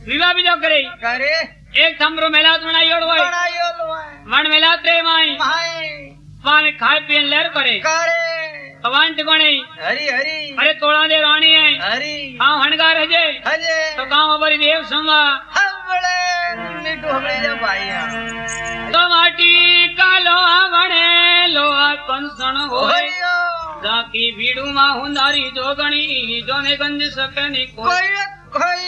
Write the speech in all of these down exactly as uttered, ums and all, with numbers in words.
विवाह भी जो करे करे एक थमरो मेलात बनाई ओड़ होय बनाई ओड़ मन मेलात रे माई माई पान खाए पिए लहर करे करे पवन टिकोणे हरी हरी अरे तोड़ा दे रानी है हरी हां हणगार हजे हजे तो गांव बरी देव संवा हमले नीटू हमले जा भाईया तो माटी कालो आवणे लोहा कंसण होय जाकी भीड़ू मा हुंदारी जोगणी जोने गंज सकनी कोई कोई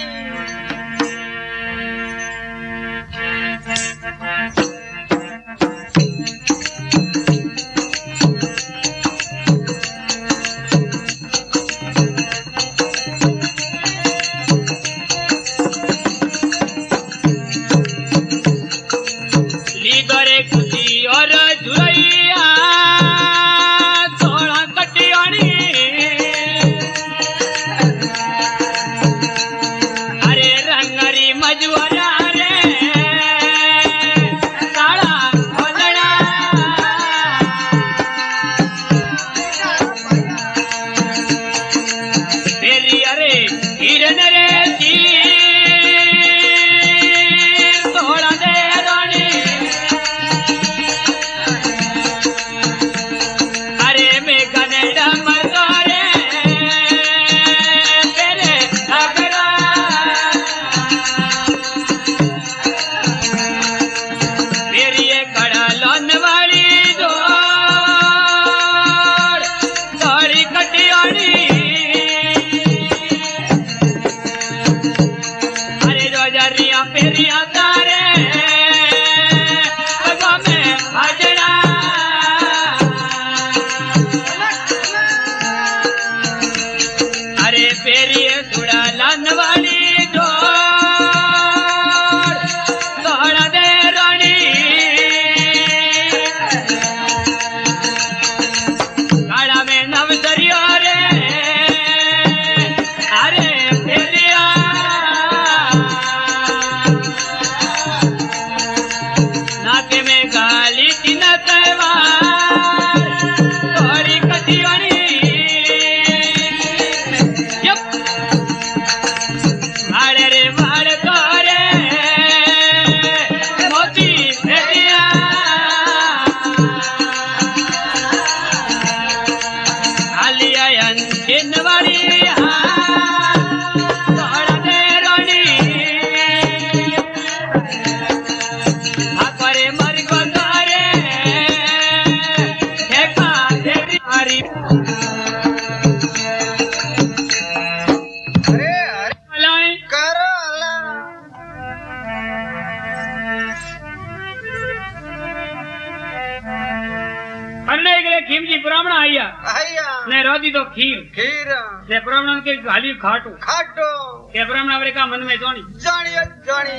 तो खीर खीर ते ब्राह्मण के गाली खाटो खाटो के ब्राह्मण वरे का मन में जोनी जानी जानी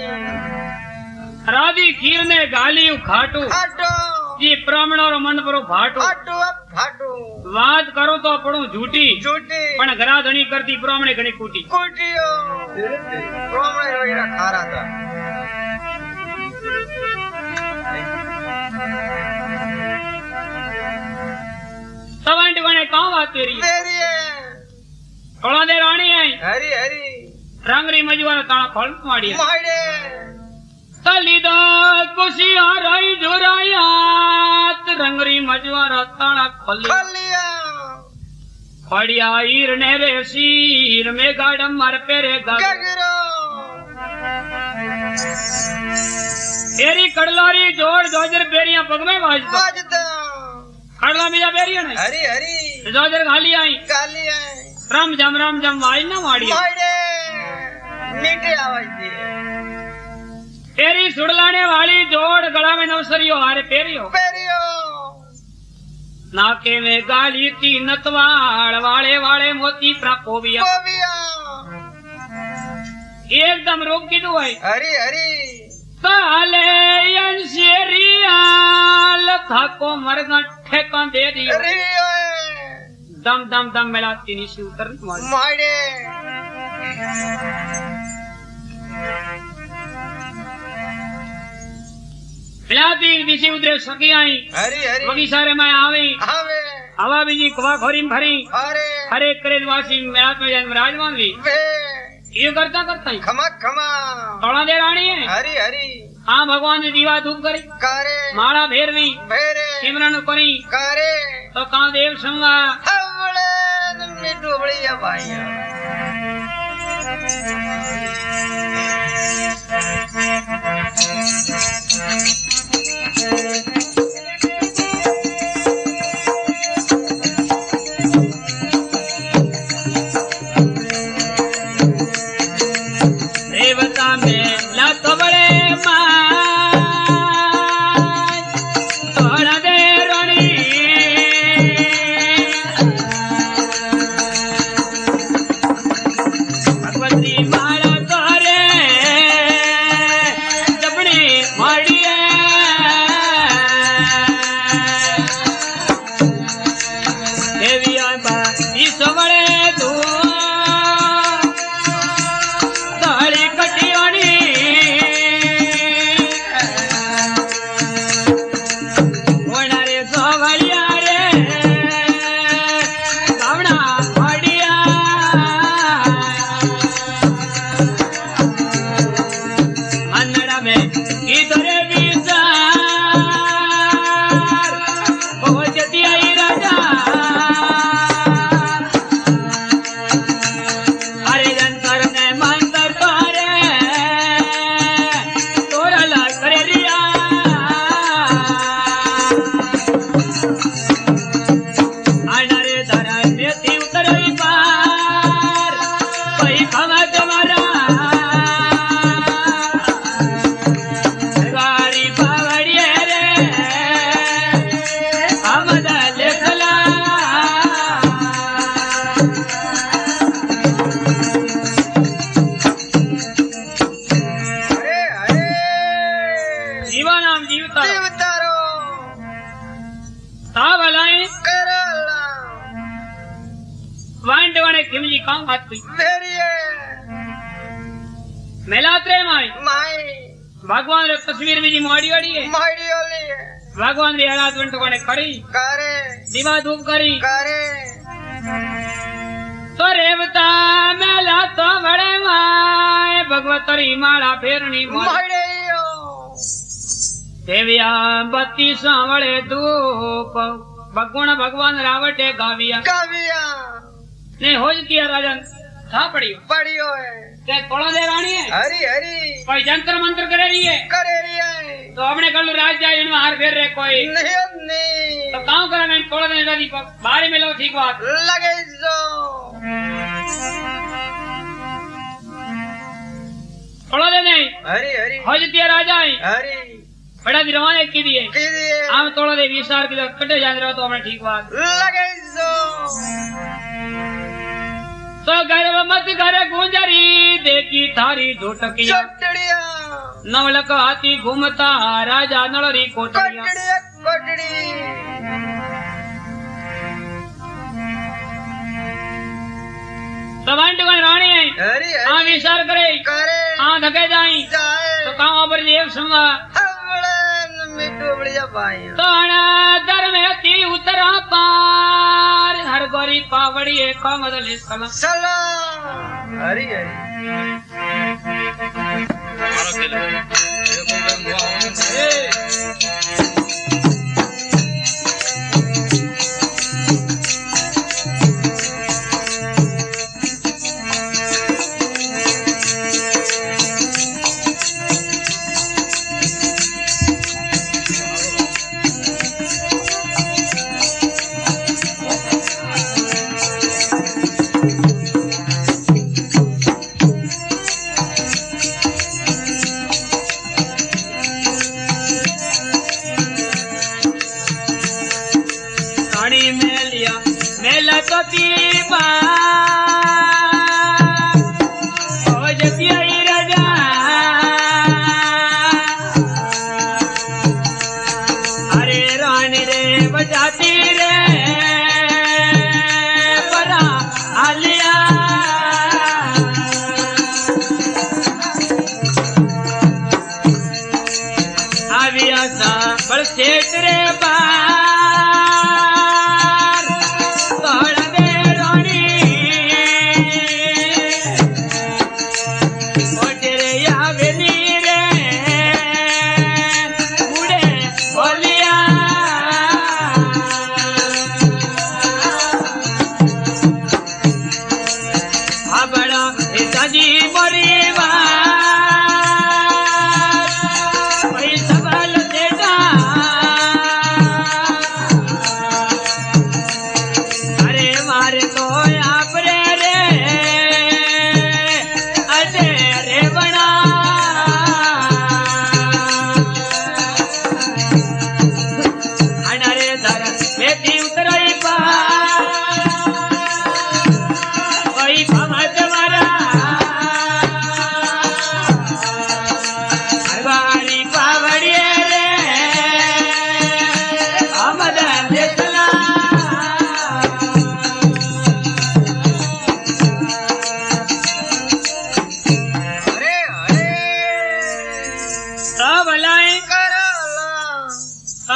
राधी खीर ने गाली खाटो खाटो जी ब्राह्मण और मन पर भाटो फाटो फाटो बात करो तो पड़ो झूठी झूठी पण घरा धनी करती ब्राह्मणे घणी कूटी कूटियो ब्राह्मणे वगैरह खा रहा था तवांट कोने कहां बात तेरी तेरी है थोड़ा देर आनी है हरी हरी रंगरी मजवार ताना खोल माड़ी माड़े तलीदा कुशिया राई जोरायात रंगरी मजवार ताना खोली खोलिया खड़िया ईर ने रे सीर में गाड़म मर पेरे गगरो तेरी कड़लारी जोड़ जोजर बेरियां पग में बाजता बाजता खड़ला मिला बेरिया ने हरी हरी जोजर गाली आई गाली आई राम जम राम जम वाई ना माड़ी माड़े मीठे आवाज दी तेरी सुड़लाने वाली जोड़ गला में नवसरियो हारे पेरियो पेरियो नाके में गाली थी नतवाड़ वाले वाले मोती प्रापोविया पोविया एकदम रोक की दुआई हरी हरी साले यंशेरिया लथा को मरगा ठेका दे दियो दम दम दम मिलाती नीचे उतर माड़े मिलाती नीचे उतरे सकी आई हरी हरी वगी सारे मैं आवे आवे हवा बीजी खुआ खोरी भरी अरे हरे करे वासी मिलात में जन्म राजमान ली वे ये करता करता ही खमा खमा थोड़ा देर आनी है। हरी हरी हाँ भगवान ने दीवा धूप करी करे माड़ा फेरवी भेरे सिमरन करी करे तो कहाँ देव संगा हवले मिठू बढ़िया भाई देवता में लत बड़े मां थोड़ा देर रानी भगवती मारा तोरे जबड़ी माड़िए देविया बा इस बड़े तू भगवान रे तस्वीर में जी मोड़ी वाली है मोड़ी वाली है भगवान रे आराध वंट कोने करी करे दीवा धूप करी करे तो रेवता मेला तो बड़े माए भगवतरी माला फेरनी मोड़े देविया बत्ती सांवड़े धूप भगवान भगवान रावटे गाविया गाविया ने होज किया राजन था पड़ियो पड़ियो है क्या थोड़ा देर आनी है हरी हरी कोई जंतर मंत्र करे रही है करे रही है तो अपने कल राज जाए इनमें हार फेर रहे कोई नहीं नहीं तो काम करा मैं थोड़ा देर दादी बाहर में लो ठीक बात लगे जो थोड़ा देर नहीं हरी हरी होज किया राजा हरी बड़ा दिलवाने की दिए की दिए हम थोड़ा देर विस्तार की कटे जान रहे हो तो अपने ठीक बात लगे जो तो गर्व मत कर गुंजरी देखी थारी झोटकिया चटड़िया नवलक हाथी घूमता राजा नलरी कोटड़िया कोटड़िया कोटड़ी तवांट का रानी है हरी हाँ विचार करे करे हाँ धके जाई जाए तो कहाँ पर देव संगा मिठू बढ़िया भाई तो दर में ती उतरा पार हर गोरी पावड़ी है कमदल सला सलाम हरी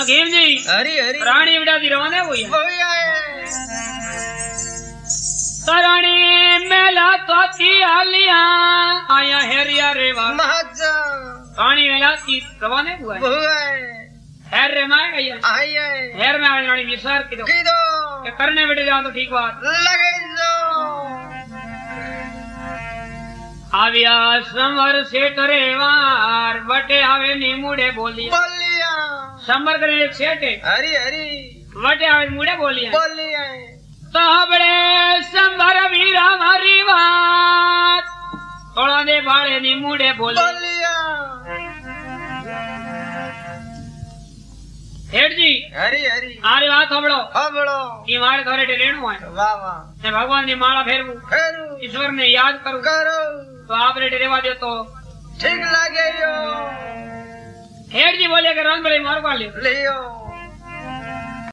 भगीम जी हरी हरी रानी बिड़ा दी रवाने हुई है वही आए रानी मेला तो थी आलिया आया हेरिया रेवा महाजा रानी मेला थी रवाने हुआ है वही आए हेर रे माए गई है आई आए हेर में आने रानी विसार की दो की दो के करने बैठे जाओ तो ठीक बात लगे जो आविया समर सेठ रेवार बटे आवे नी मुड़े बोलिया बोलिया समर करे एक सेठ है हरी हरी बटे आवे मुड़े बोलिया बोलिया तबड़े संबर वीरा मारी बात थोड़ा दे भाड़े नी मुड़े बोले बोलिया सेठ जी हरी हरी आरी बात हबड़ो हबड़ो कि मारे थोड़े टेरेणु है वाह वाह ने भगवान की माला फेरवू फेरू ईश्वर ने याद करूं करो तो आपने टेरेवा दे तो ठीक लगे यो सेठ जी बोले कि रंग बड़े मार पा लियो लियो